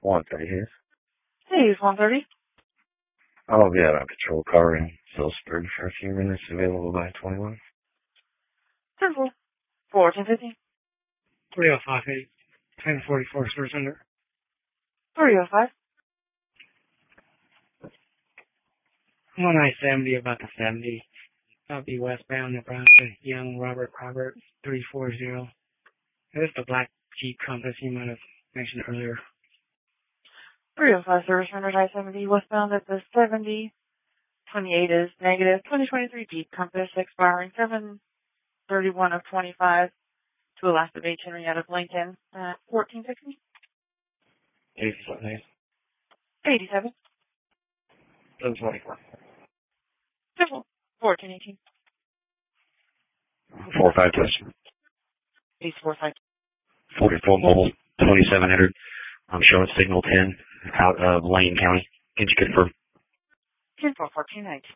130 here. Hey, it's 130. Oh, yeah, a patrol car in Phillipsburg for a few minutes, available by 21. 10-4. 1450. 305 1044 Service Center. 305. 1970 about the 70. I'll be westbound Nebraska. Young Robert 340. This is the black Jeep Compass you might have mentioned earlier. 305 service runner I-70 westbound at the 70. 28 is negative. 2023 Jeep Compass expiring 7/31 of 25 to Alaska Beach Henrietta of Lincoln at 1460. 87. 87. 724. 1418. 45 touch. 845. 44 mobile, 2700. I'm showing signal 10 out of Lane County. Can you confirm? 10-4, 1490.